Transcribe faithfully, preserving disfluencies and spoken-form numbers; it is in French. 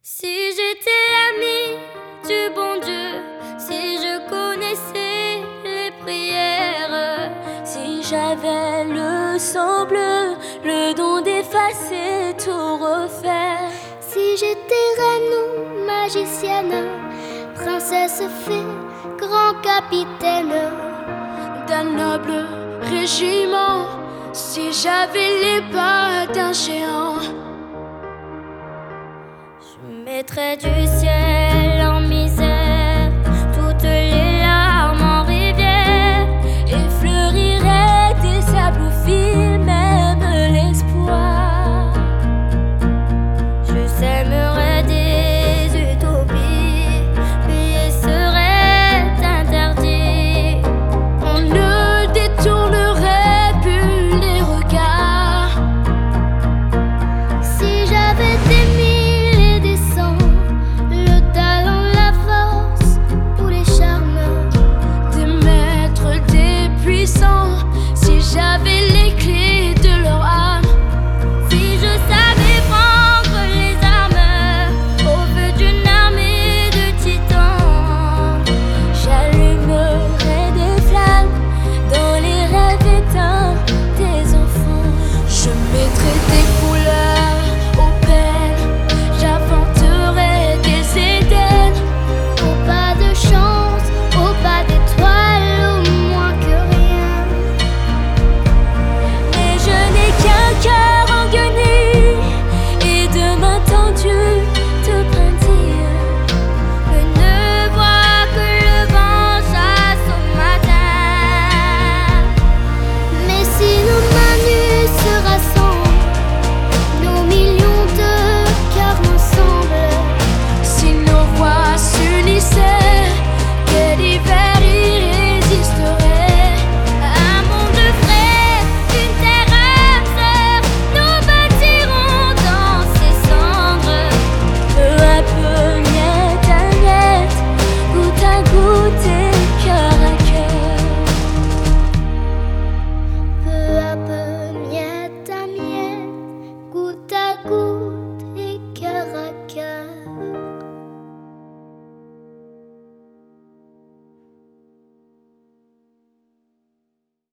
Si j'étais l'ami du bon Dieu, si je connaissais les prières, si j'avais le sang bleu, le don d'effacer, tout refaire, si j'étais reine ou magicienne, princesse fée, grand capitaine d'un noble régiment, si j'avais les pas d'un géant, je mettrais du ciel